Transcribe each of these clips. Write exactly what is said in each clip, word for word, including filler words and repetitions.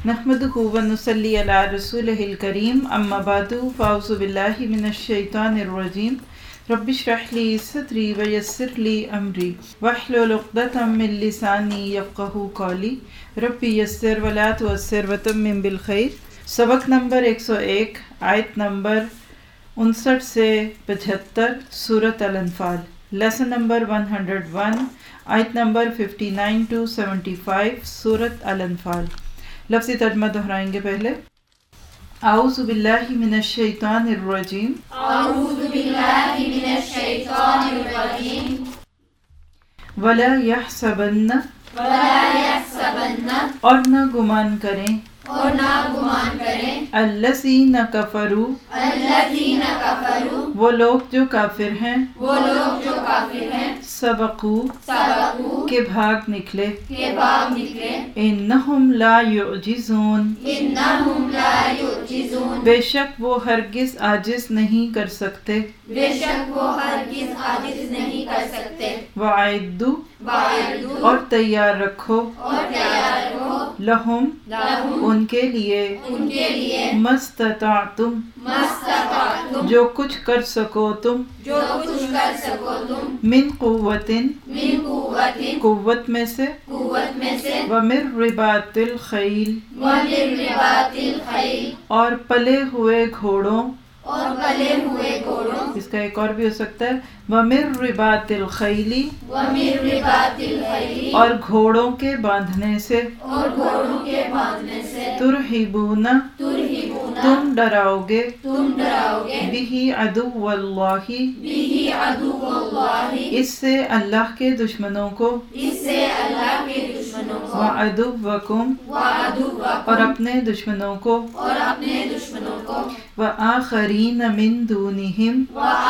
نحمدہ ونصلی علی رسولہ الکریم اما بعد فاعوذ باللہ من الشیطان الرجیم رب اشرح لی صدری ویسر لی امری واحلل عقدۃ من لسانی یفقہوا قولی رب یسر ولا تعسر وتمم بالخیر۔ سبق نمبر ایک سو ایک، آیت نمبر انسٹھ سے پچہتر، سورۃ الانفال۔ لیسن نمبر ایک سو ایک، آیت نمبر اناسی ٹو پچہتر، سورۃ الانفال۔ لفظی ترجمہ دہرائیں گے پہلے۔ اعوذ باللہ من الشیطان الرجیم، اعوذ باللہ من الشیطان الرجیم، ولا یحسبن، ولا یحسبن، اور نہ گمان کریں، اور نہ گمان کریں، الذین کفروا، الذین کفروا، وہ لوگ جو کافر ہیں، وہ لوگ جو کافر ہیں، سبقوا، سبقوا، کہ بھاگ نکلے، کے بھاگ نکلے، انہم لا یعجزون، انہم لا یعجزون، بے شک وہ ہرگز عاجز نہیں کر سکتے، بے شک وہ ہرگز عاجز نہیں کر سکتے، وَأَعِدُّوا، وَأَعِدُّوا، اور تیار رکھو، اور تیار رکھو، لہم، لہم، ان کے لیے، ان کے لیے، مستطعتم، مستطعتم، جو کچھ کر سکو تم، جو کچھ کر سکو تم، من قوتن، من قوت، قوت میں سے، قوت میں سے، ومن رباط الخیل، ومن رباط الخیل، اور پلے ہوئے گھوڑوں، اور پلے ہوئے گھوڑوں، اس کا ایک اور بھی ہو سکتا ہے ومن رباط الخیل، ومن رباط الخیل، اور گھوڑوں کے باندھنے سے، اور گھوڑوں کے باندھنے سے، ترہبون، ترہبون، تم ڈراؤ گے، تم ڈراؤ گے، بہ عدو اللہ، بہ عدو اللہ، اس سے اللہ کے دشمنوں کو، اس سے اللہ کے دشمنوں کو، وعدوکم، وعدوکم، اور اپنے دشمنوں کو، اور اپنے دشمنوں کو، وآخرین من دونہم،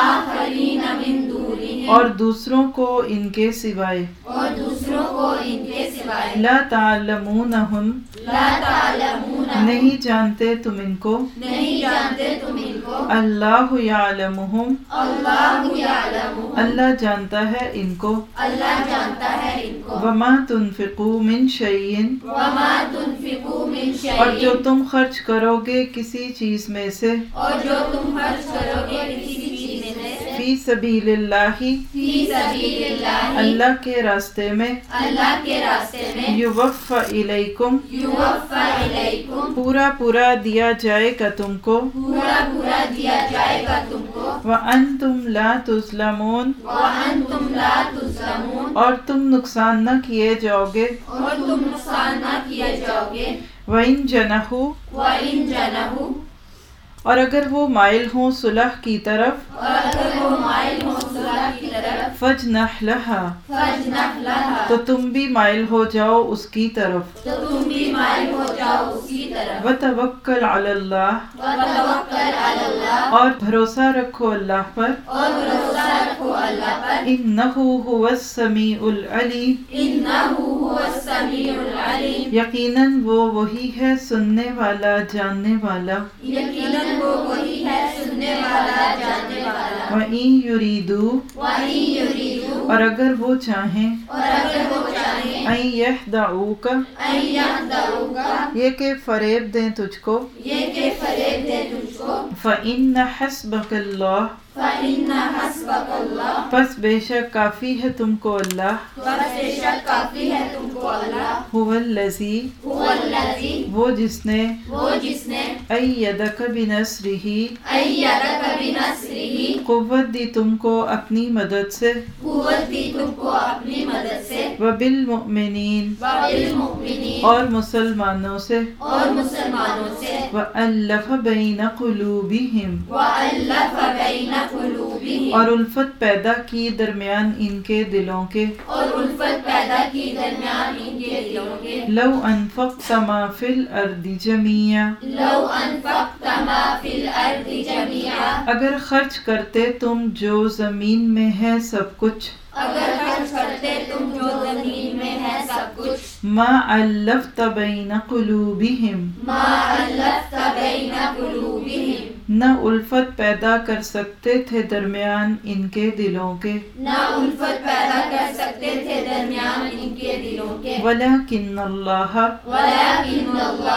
وآخرین من دونہم، اور دوسروں کو ان کے سوائے، اور دوسروں کو ان کے سوائے، لا تعلمونہم، لا تعلمون، نہیں جانتے تم ان کو، نہیں جانتے تم ان کو، اللہ یعلمہم، اللہ یعلم، اللہ جانتا ہے ان کو، اللہ جانتا ہے ان کو، وما تنفقوا من شیء، وما تنفقوا من اور جو شیء، تم خرچ کرو گے کسی چیز میں سے، اور جو تم خرچ کرو گے کسی چیز میں سے، فی سبیل اللہ، فی سبیل اللہ، اللہ کے راستے میں، اللہ کے راستے میں، یوفی الیکم، یوفی الیکم، پورا پورا دیا جائے گا تم کو، پورا پورا دیا جائے گا تم کو، وانتم لا تظلمون، وانتم لا تظلمون، اور تم نقصان نہ کیے جاؤ گے، اور تم نقصان نہ کیے جاؤ گے، وَإِن جَنَحُوا، وَإِن جَنَحُوا، اور اگر وہ مائل ہوں صلح کی طرف، اور اگر وہ مائل ہو صلح کی طرف، فَاجْنَحْ لَهَا، فَاجْنَحْ لَهَا، تو تم بھی مائل ہو جاؤ اس کی طرف، تو تم بھی مائل ہو جاؤ اس کی طرف، وَتَوَكَّلْ عَلَى اللَّهِ، وَتَوَكَّلْ عَلَى اللَّهِ، اور بھروسہ رکھو اللہ پر، اور بھروسہ رکھو اللہ پر، إِنَّهُ هُوَ السَّمِيعُ الْعَلِيمُ، إِنَّهُ هُوَ السَّمِيعُ الْعَلِيمُ، یقیناً وہ وہی ہے سننے والا جاننے والا، یقیناً وہ وہی ہے سننے والا جاننے والا، وَإِن يُرِيدُوا، وَإِن يُرِيدُوا، اور اگر وہ چاہیں، اور اگر وہ چاہیں، أَن يَخْدَعُوكَ، أَن يَخْدَعُوكَ، یہ کہ فریب دیں تجھ کو، یہ کہ فریب دے تجھ کو، فَإِنَّ حَسْبَكَ اللَّهُ، فَإِنَّ حَسْبَكَ اللَّهُ، پس بے شک کافی ہے تم کو اللہ، بس بے شک کافی ہے تم کو اللہ، هُوَ الَّذِي، هُوَ الَّذِي، وہ جس نے، وہ جس نے، أَيَّدَكَ بِنَصْرِهِ، أَيَّدَكَ بِنَصْرِهِ، قوت دی تم کو اپنی مدد سے، قوت دی تم کو اپنی مدد سے، وَبِالْمُؤْمِنِينَ، وَبِالْمُؤْمِنِينَ، اور مسلمانوں سے، اور مسلمانوں سے، وَأَلَّفَ بَيْنَ قُلُوبِهِمْ، وَأَلَّفَ بَيْنَ قُلُوبِهِمْ، اور الفت پیدا کی درمیان ان کے دلوں کے، اور الفت پیدا کی درمیان ان کے دلوں کے، لو انفقت ما فی الارض جميعا، لو انفقت ما فی الارض جميعا، اگر خرچ کرتے تم جو زمین میں ہے سب کچھ، اگر خرچ کرتے تم جو زمین میں ہے سب کچھ، ما الفت بین قلوبہم، ما الفت بین قلوبہم، نہ الفت پیدا کر سکتے تھے درمیان ان کے دلوں کے، نہ الفت پیدا کر سکتے تھے درمیان ان کے دلوں کے، ولیکن اللہ، ولیکن اللہ،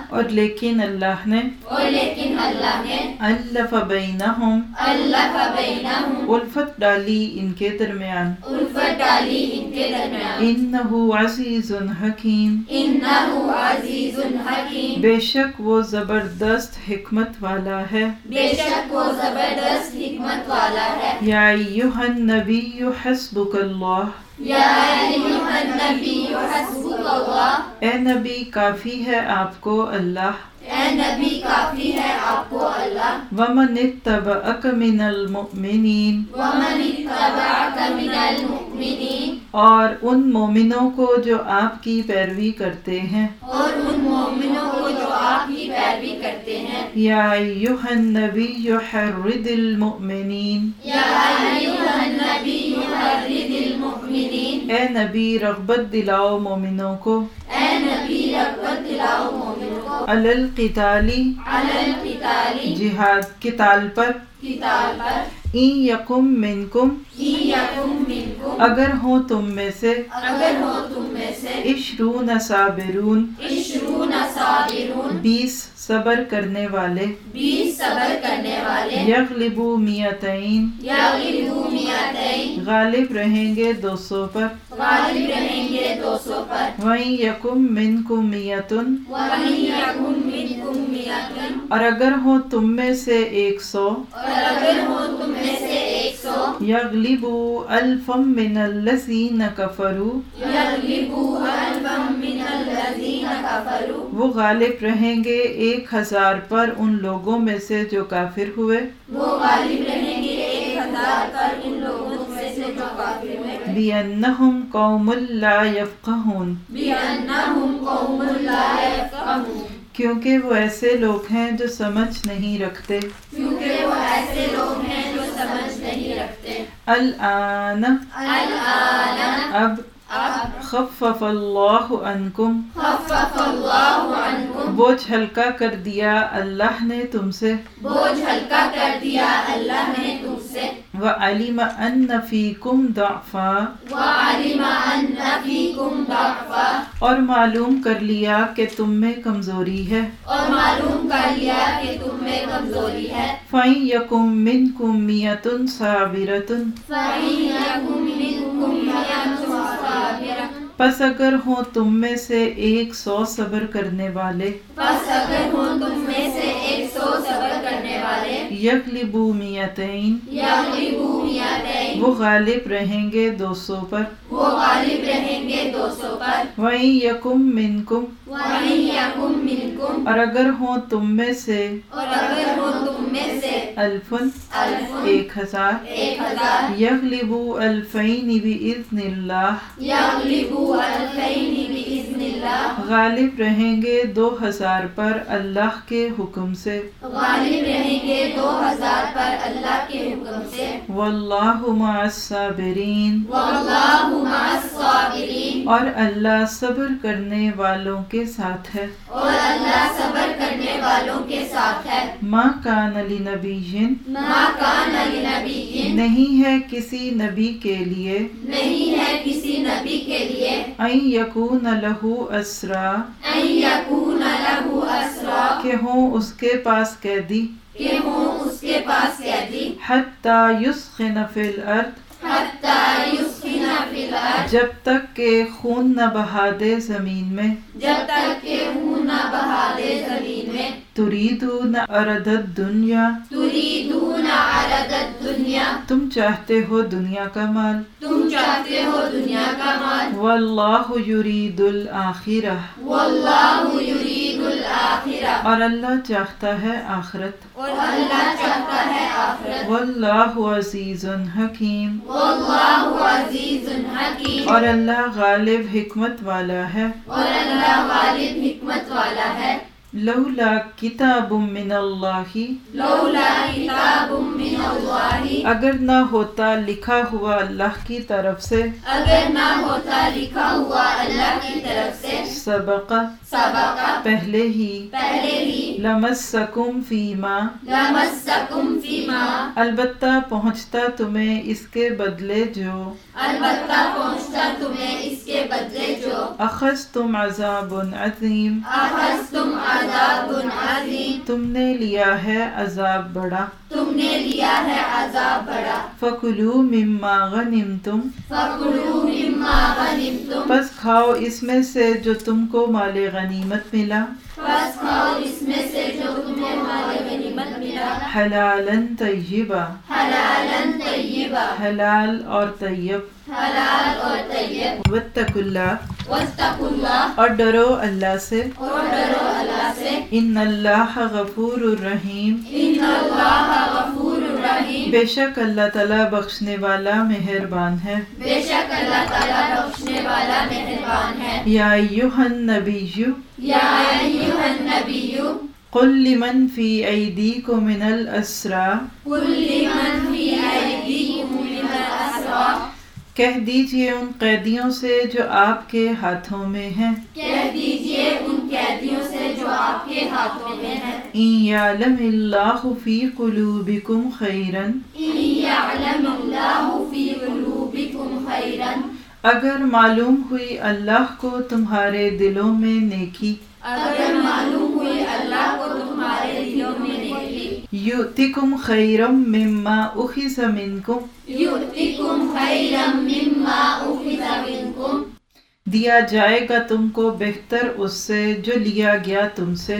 اور لیکن اللہ نے اور لیکن اللہ نے الف بینہم الف بینہم الفت ڈالی ان کے درمیان الفت ڈالی ان کے درمیان انہ عزیز حکیم انہ عزیز حکیم بے شک وہ زبردست حکمت والا ہے بے شک وہ زبردست حکمت والا ہے یا ایہا النبی حسبک اللہ یا ایھا النبی حسبک اللہ اے نبی کافی ہے آپ کو اللہ اے نبی کافی ہے آپ کو اللہ ومن اتبعک من المؤمنین ومن اتبعک من المؤمنین اور ان مومنوں کو جو آپ کی پیروی کرتے ہیں اور ان مومنوں کو جو آپ کی پیروی کرتے ہیں یا ایھا النبی حرد المؤمنین یا ایھا النبی حرد المؤمنین اے نبی رغبت دلاؤ مومنوں کو اے نبی رغبت دلاؤ مومنوں کو علی القتال علی القتال جہاد قتال پر قتال پر ان یکم منکم ان یکم منکم اگر ہوں تم میں سے اگر ہو تم میں سے عشرون صابرون عشرون صابرون بیس صبر کرنے والے بیس صبر کرنے والے یغلبوا میتین یغلبوا میتین غالب رہیں گے دو سو پر غالب رہیں گے دو سو پر وَإِن يَكُن مِّنكُم مِّئَةٌ وَإِن يَكُن مِّنكُم مِّئَةٌ اور اگر ہو تم میں سے ایک سو اور اگر ہو تم میں سے ایک سو یغلبوا الفا من الذین کفروا یغلبوا الفا من الذین کفروا وہ غالب رہیں گے ایک ہزار پر ان لوگوں میں سے جو کافر ہوئے وہ غالب رہیں گے ایک ہزار پر ان لوگوں میں سے جو کافر ہوئے بِأَنَّهُمْ قَوْمٌ لَا يَفْقَهُونَ بِأَنَّهُمْ قَوْمٌ لَا يَفْقَهُونَ کیونکہ وہ ایسے لوگ ہیں جو سمجھ نہیں رکھتے کیونکہ وہ ایسے لوگ ہیں جو سمجھ نہیں رکھتے الآن الآن اب اب خفف اللہ عنکم خفف اللہ عنکم بوجھ ہلکا کر دیا اللہ نے تم سے بوجھ ہلکا کر دیا اللہ نے تم سے وعلم ان فیکم ضعفا وعلم ان فیکم ضعفا اور معلوم کر لیا کہ تم میں کمزوری ہے اور معلوم کر لیا کہ تم میں کمزوری ہے فَإِن يَكُن مِّنكُم مِّئَةٌ صَابِرَةٌ فَإِن يَكُن مِّنكُم مِّئَةٌ صَابِرَةٌ پس اگر ہوں تم میں سے ایک سو صبر کرنے والے پس اگر ہوں تم میں سے ایک سو صبر کرنے والے یغلبوا میتین یغلبوا میتین وہ غالب رہیں گے دو سو پر وہ غالب رہیں گے دو سو پر وَإِن يَكُن مِّنكُم وَإِن يَكُن مِّنكُم اور اگر ہوں تم میں سے اور اگر ہو تم میں سے الفن الف ایک ہزار ایک ہزار یغلبوا الفین بإذن اللہ یغلبوا الفین بإذن اللہ غالب رہیں گے دو ہزار پر اللہ کے حکم سے غالب رہیں گے دو ہزار پر اللہ کے حکم سے واللہ مع الصابرین واللہ مع الصابرین اور اللہ صبر کرنے والوں کے ساتھ ہے اور اللہ صبر کرنے والوں کے ساتھ ہے ما کان لنبی ما کان لنبی نہیں ہے کسی نبی کے لیے نہیں ہے کسی نبی کے لیے ان یکون لہ اسرا ان یکون لہ اسرا کہ ہوں اس کے پاس قیدی کہ ہوں اس کے پاس قیدی حتی یسخن فی الارض حتی یسخن فی الارض جب تک کہ خون نہ بہا دے زمین میں جب تک کہ خون نہ بہا دے زمین میں تریدون ارد الدنیا تریدون عرض الدنیا تم چاہتے ہو دنیا کا مال تم چاہتے ہو دنیا کا مال واللہ یرید الآخرہ واللہ یرید الآخرہ اور اللہ چاہتا ہے آخرت اور اللہ چاہتا ہے آخرت واللہ عزیز حکیم واللہ عزیز حکیم اور اللہ غالب حکمت والا ہے اور اللہ غالب حکمت والا ہے لولا کتاب من اللہ لولا کتاب من اللہ اگر نہ ہوتا لکھا ہوا اللہ کی طرف سے اگر نہ ہوتا لکھا ہوا اللہ کی طرف سے سبق سبق پہلے ہی پہلے ہی لمسکم فیما لمسکم فیما البتہ پہنچتا تمہیں اس کے بدلے جو البتہ پہنچتا تمہیں اس کے بدلے جو اخذتم عذاب عظیم اخذتم عذاب تم نے لیا ہے عذاب بڑا، تم نے لیا ہے عذاب بڑا، فَكُلُوا مِمَّا غَنِمْتُمْ فَكُلُوا مِمَّا غَنِمْتُمْ، پس کھاؤ اس میں سے جو تم کو مال غنیمت ملا، پس کھاؤ اس میں سے جو تمہیں مال غنیمت ملا، حلالاً طیبا، حلالاً طیبا، حلال اور طیب، حلال اور طیب، واتقوا اللہ، واتقوا اللہ، اور ڈرو اللہ سے، اور ڈرو اللہ سے، ان اللہ غفور الرحیم، ان اللہ غفور الرحیم، بے شک اللہ تعالیٰ بخشنے والا مہربان ہے، بے شک اللہ تعالیٰ بخشنے والا مہربان ہے۔ یا ایھا النبی یا ایھا النبی قل لمن فی ایدیکم من الاسریٰ، قل لمن فی ایدیکم من الاسریٰ، کہہ دیجئے ان قیدیوں سے جو آپ کے ہاتھوں میں ہیں، کہہ دیجئے ان قیدیوں سے جو آپ کے ہاتھوں میں ہیں، ان یعلم اللہ فی قلوبکم خیرا، ان یعلم اللہ فی قلوبکم خیرا، اگر معلوم ہوئی اللہ کو تمہارے دلوں میں نیکی، اگر معلوم ہوئی اللہ کو تمہارے دلوں میں نیکی، یؤتکم خیرا مما اخذ منکم، یؤتکم خیرا مما اخذ منکم، دیا جائے گا تم کو بہتر اس سے جو لیا گیا تم سے،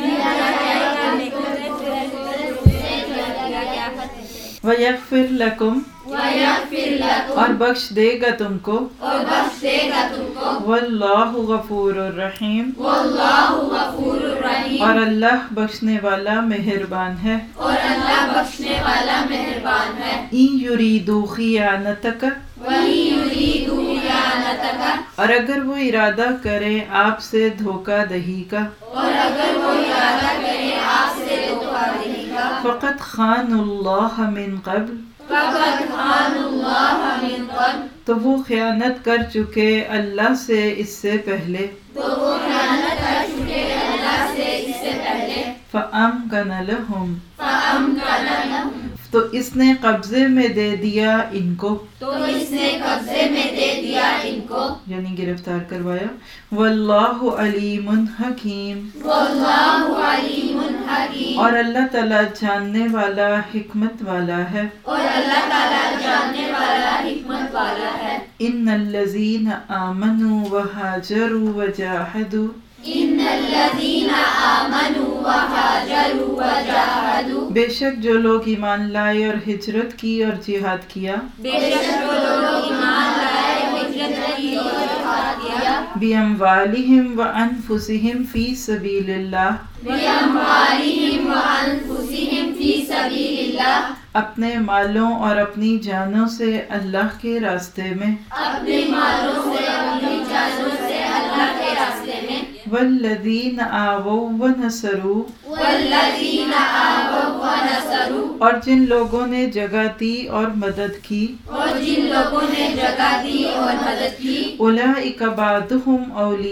ویغفر لکم، وَيَغْفِرْ لَكُمْ، اور بخش دے گا تم کو، اور بخش دے گا تم کو، واللہ غفور الرحیم، واللہ غفور الرحیم، اور اللہ بخشنے والا مہربان ہے، اور اللہ بخشنے والا مہربان ہے۔ ان یریدوا خیانتک، وَإِن يُرِيدُوا خِيَانَتَكَ، اور اگر وہ ارادہ کرے آپ سے دھوکہ دہی کا، اور اگر وہ ارادہ کرے آپ سے دھوکہ دہی کا، فقط خان اللہ من قبل، فَقَدْ خَانُوا اللَّهَ مِن قَبْلُ، تو وہ خیانت کر چکے اللہ سے اس سے پہلے، تو وہ خیانت کر چکے اللہ سے اس سے پہلے، فَأَمْكَنَ لَهُمْ، فَأَمْكَنَ لَهُمْ، تو اس نے قبضے میں دے دیا ان کو، تو اس نے قبضے میں دے دیا ان کو، یعنی گرفتار کروایا، واللہ علیم حکیم، واللہ علیم حکیم، اور اللہ تعالیٰ جاننے والا حکمت والا ہے، اور اللہ تعالیٰ جاننے والا حکمت والا ہے۔ ان الذین آمنوا وہاجروا وجاہدوا، ان الذین آمنوا وہاجروا وجاہدوا، بے شک جو لوگ ایمان لائے اور ہجرت کی اور جہاد کیا، بے شک جو لوگ ایمان لائے، ہجرت کی اور جہاد کیا، بِأَمْوَالِهِمْ وَأَنفُسِهِمْ فِي سَبِيلِ اللَّهِ، بِأَمْوَالِهِمْ وَأَنفُسِهِمْ فِي سَبِيلِ اللَّهِ، اپنے مالوں اور اپنی جانوں سے اللہ کے راستے میں، اپنے مالوں سے اپنی جانوں سے اللہ کے راستے میں، والذین آووا ونصروا، والذین آووا ونصروا، اور جن لوگوں نے جگہ دی اور مدد کی، اور جن لوگوں نے جگہ دی اور مدد کی، اولئک بعضهم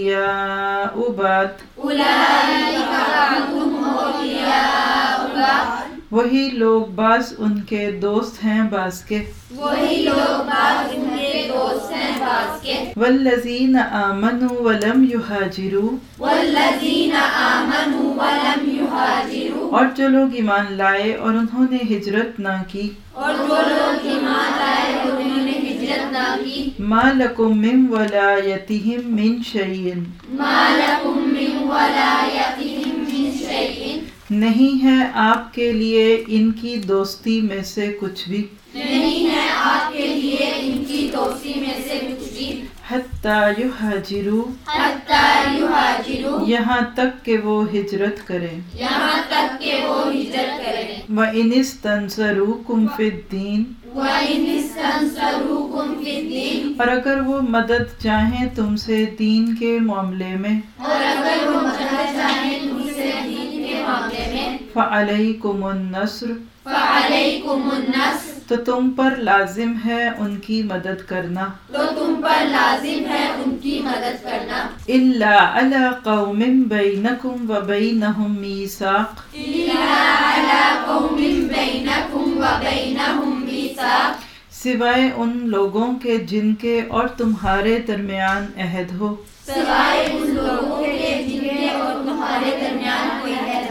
اولیاء بعض، اولئک بعضهم اولیاء بعض، وہی لوگ بعض ان کے دوست ہیں بعض کے، وہی لوگ بعض ان کے دوست ہیں بعض کے، والذین آمنوا ولم یہاجروا، والذین آمنوا ولم یہاجروا، اور جو لوگ ایمان لائے اور انہوں نے ہجرت نہ کی، اور جو لوگ ایمان لائے اور انہوں نے ہجرت نہ کی، ما لکم من ولایتہم من شیء، ما لکم من ولایتہم من شیء، نہیں ہے آپ کے لیے ان کی دوستی میں سے کچھ بھی، نہیں ہے آپ کے لیے ان کی دوستی میں سے کچھ بھی، حتیٰ یہاجروا، حتیٰ یہاجروا، یہاں تک کہ وہ ہجرت کریں، یہاں تک کہ وہ ہجرت کریں، وَإِنِ اسْتَنصَرُوكُمْ فِي الدِّينِ، وَإِنِ اسْتَنصَرُوكُمْ فِي الدِّينِ، اور اگر وہ مدد چاہیں تم سے دین کے معاملے میں، اور اگر وہ مدد چاہیں تم سے دین کے معاملے میں، فَعَلَيْكُمُ النَّصْرُ، فَعَلَيْكُمُ النَّصْرُ، تو تم پر لازم ہے ان کی مدد کرنا، تو تم پر لازم ہے ان کی مدد کرنا، إِلَّا عَلَىٰ قَوْمٍ بَيْنَكُمْ وَبَيْنَهُمْ مِيثَاقٌ، إِلَّا عَلَىٰ قَوْمٍ بَيْنَكُمْ وَبَيْنَهُمْ مِيثَاقٌ، سوائے ان لوگوں کے جن کے اور تمہارے درمیان عہد ہو، سوائے ان لوگوں کے جن کے اور تمہارے درمیان کوئی عہد ہو،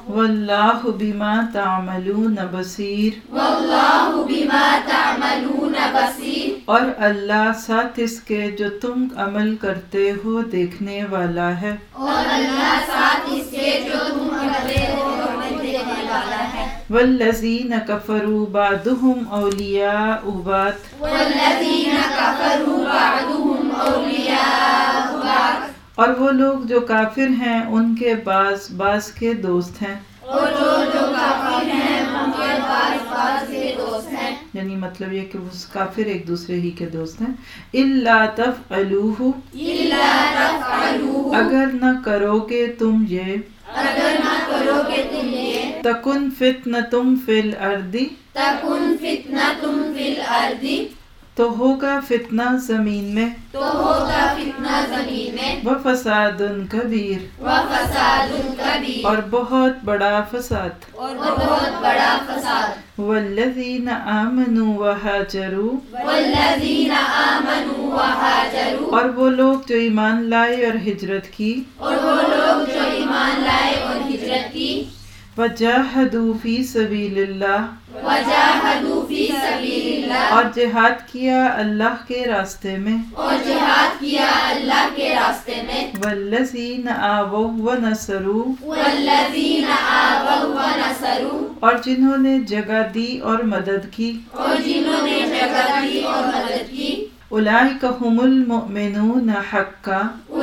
واللہ بما تعملون بصیر واللہ بما تعملون بصیر اور اللہ ساتھ اس کے جو تم عمل کرتے ہو دیکھنے والا ہے اور اللہ ساتھ اس کے جو تم کرتے ہو دیکھنے والا ہے والذین کفروا بعضهم اولیاء بعض والذین کفروا بعضهم اولیاء بعض اور وہ لوگ جو کافر ہیں ان کے بعض بعض کے دوست ہیں اور جو لوگ کافر ہیں ان کے بعض بعض کے دوست ہیں یعنی مطلب یہ کہ وہ کافر ایک دوسرے ہی کے دوست ہیں الا تفعلوہ الا تفعلوہ اگر نہ کرو گے تم یہ اگر نہ کرو گے تم یہ تکن فتنتم فی الارض تکن فتنتم فی الارض تو ہوگا فتنہ زمین میں تو ہوگا فتنہ زمین میں وفساد کبیر وفساد کبیر اور بہت بڑا فساد اور بہت بڑا فساد والذین آمنوا وہاجروا والذین آمنوا وہاجروا اور وہ لوگ جو ایمان لائے اور ہجرت کی اور وہ لوگ جو ایمان لائے اور ہجرت کی وجاہدوا فی سبیل اللہ وجاہدوا فی سبیل اللہ اور جہاد کیا اللہ کے راستے میں اور جہاد کیا اللہ کے راستے میں والذین آووا ونصروا والذین آووا ونصروا اور جنہوں نے جگہ دی اور مدد کی اور جنہوں نے جگہ دی اور مدد کی اولئک هم المؤمنون حقا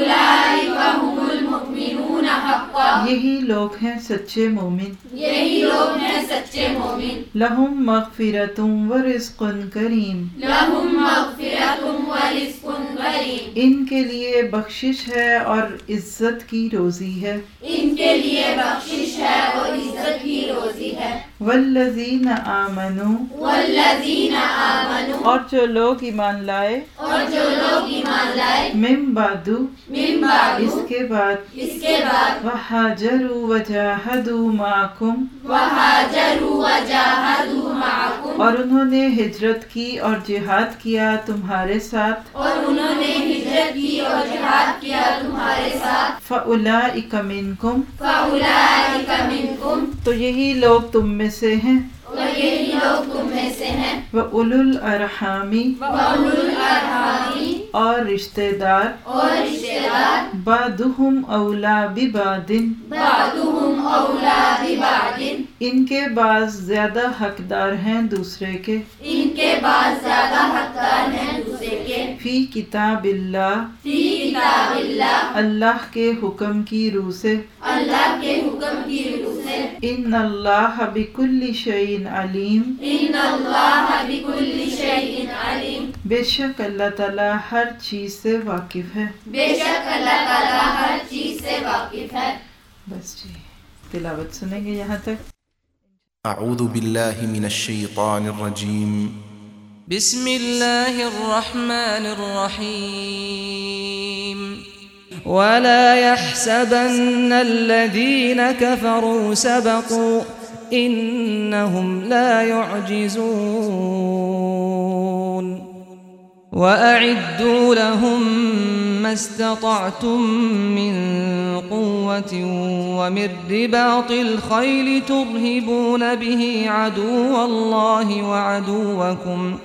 اولئک هم المؤمنون حقا یہی لوگ ہیں سچے مومن یہی لوگ ہیں سچے مومن لہم مغفرۃ ورزق کریم لہم مغفرۃ ورزق کریم ان کے لیے بخشش ہے اور عزت کی روزی ہے ان کے لیے بخشش ہے اور عزت کی روزی ہے والذین آمنوا والذین آمنوا اور جو لوگ ایمان لائے اور جو لوگ ایمان لائے من بعد من بعد اس کے بعد اس کے بعد وہاجروا وجاہدوا معکم وہاجروا وجاہدوا معکم اور انہوں نے ہجرت کی اور جہاد کیا تمہارے ساتھ اور انہوں نے ہجرت کی اور جہاد کیا تمہارے ساتھ فاولئک منکم فاولئک منکم تو یہی لوگ تم میں سے ہیں اور یہی لوگ تم میں سے ہیں وَأُولُو الْأَرْحَامِ وَأُولُو الْأَرْحَامِ اور رشتہ دار اور رشتہ دار بعضهم اولیٰ ببعض بعضهم اولیٰ ببعض ان کے بعض زیادہ حقدار ہیں دوسرے کے ان کے بعض زیادہ حقدار ہیں دوسرے کے فی کتاب اللہ فی کتاب اللہ اللہ کے حکم کی روح سے اللہ کے حکم کی روح سے ان اللہ بکل شیء علیم ان اللہ بکل شیء علیم بے شک اللہ تعالیٰ ہر چیز سے واقف ہے بے شک اللہ تعالیٰ ہر چیز سے واقف ہے بس جی تلاوت سنیں گے یہاں تک اعوذ باللہ من الشیطان الرجیم بسم اللہ الرحمن الرحیم ولا يحسبن الذين كفروا سبقوا إنهم لا يعجزون وأعدوا لهم ما استطعتم من قوة ومن رباط الخيل ترهبون به عدو الله وعدوكم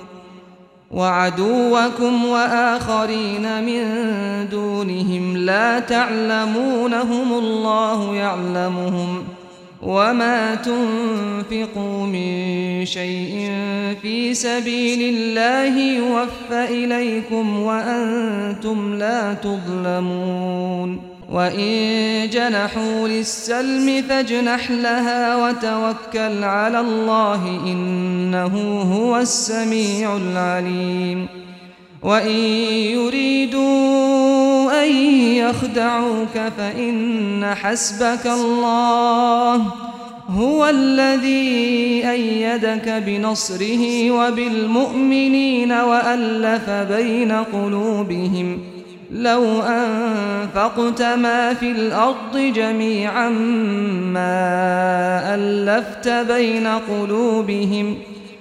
وعدوكم وآخرين من دونهم لا تعلمونهم الله يعلمهم وما تنفقوا من شيء في سبيل الله يوفى إليكم وأنتم لا تظلمون وإن جنحوا للسلم فاجنح لها وتوكل على الله إنه هو السميع العليم وإن يريدوا أن يخدعوك فإن حسبك الله هو الذي أيدك بنصره وبالمؤمنين وألف بين قلوبهم لو أنفقت ما في الأرض جميعا ما ألفت بين قلوبهم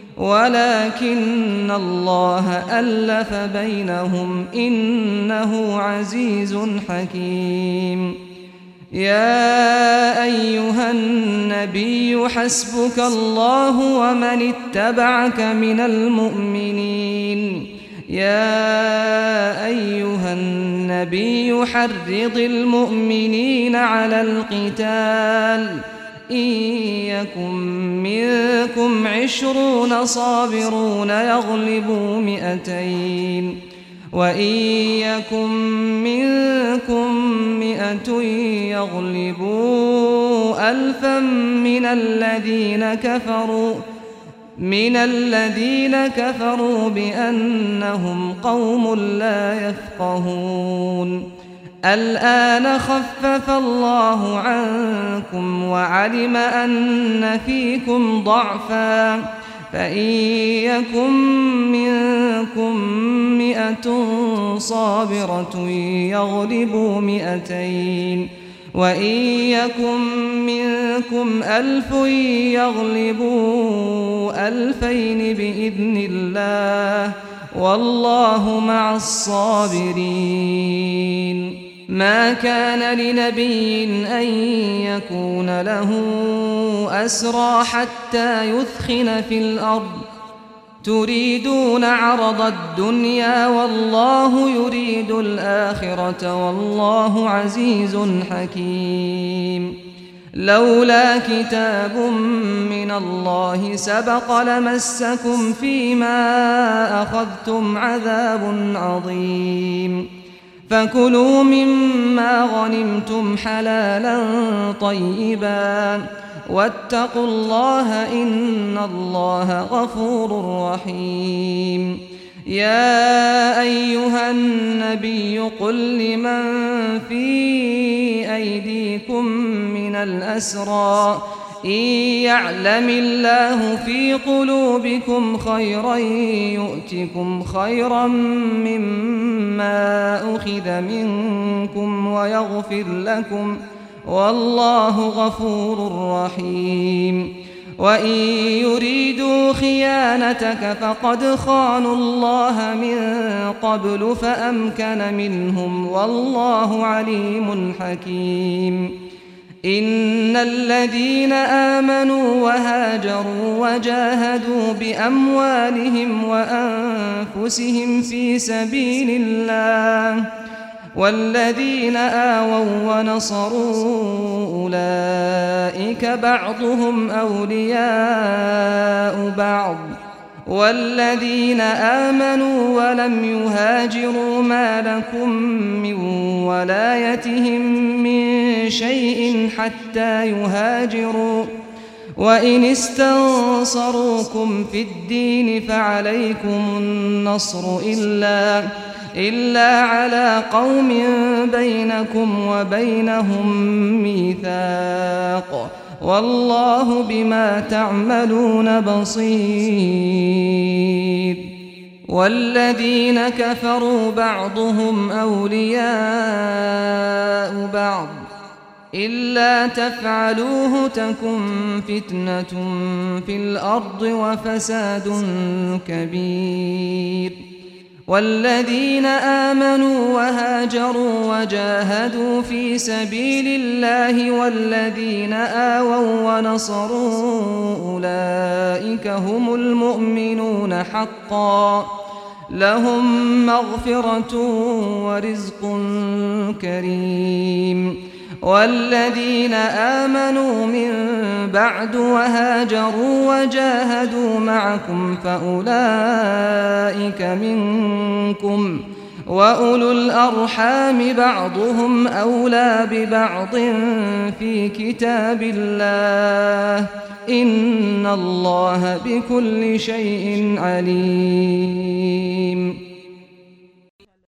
ولكن الله ألف بينهم إنه عزيز حكيم يا أيها النبي حسبك الله ومن اتبعك من المؤمنين يا أيها النبي حرض المؤمنين على القتال إن يكن منكم عشرون صابرون يغلبوا مئتين وإن يكن منكم مئة يغلبوا ألفا من الذين كفروا من الذين كفروا بأنهم قوم لا يفقهون الآن خفف الله عنكم وعلم أن فيكم ضعفا فإن يكن منكم مئة صابرة يغلبوا مئتين وإن يكن منكم ألف يغلبوا ألفين بإذن الله والله مع الصابرين ما كان لنبي أن يكون له أسرى حتى يثخن في الأرض تريدون عرض الدنيا والله يريد الآخرة والله عزيز حكيم لولا كتاب من الله سبق لمسكم فيما أخذتم عذاب عظيم فكلوا مما غنمتم حلالا طيبا واتقوا الله إن الله غفور رحيم يا أيها النبي قل لمن في أيديكم من الأسرى إن يعلم الله في قلوبكم خيرا يؤتكم خيرا مما أخذ منكم ويغفر لكم والله غفور رحيم وإن يريدوا خيانتك فقد خانوا الله من قبل فأمكن منهم والله عليم حكيم إن الذين آمنوا وهاجروا وجاهدوا بأموالهم وأنفسهم في سبيل الله والذين آووا ونصروا أولئك بعضهم أولياء بعض والذين آمنوا ولم يهاجروا ما لكم من ولايتهم من شيء حتى يهاجروا وإن استنصروكم في الدين فعليكم النصر إلا إلا على قوم بينكم وبينهم ميثاق والله بما تعملون بصير والذين كفروا بعضهم أولياء بعض إلا تفعلوه تكن فتنة في الأرض وفساد كبير والذين آمنوا وهاجروا وجاهدوا في سبيل الله والذين آووا ونصروا أولئك هم المؤمنون حقا لهم مغفرة ورزق كريم والذين آمنوا من بعد وهاجروا وجاهدوا معكم فأولئك منكم وأولو الأرحام بعضهم أولى ببعض في كتاب الله إن الله بكل شيء عليم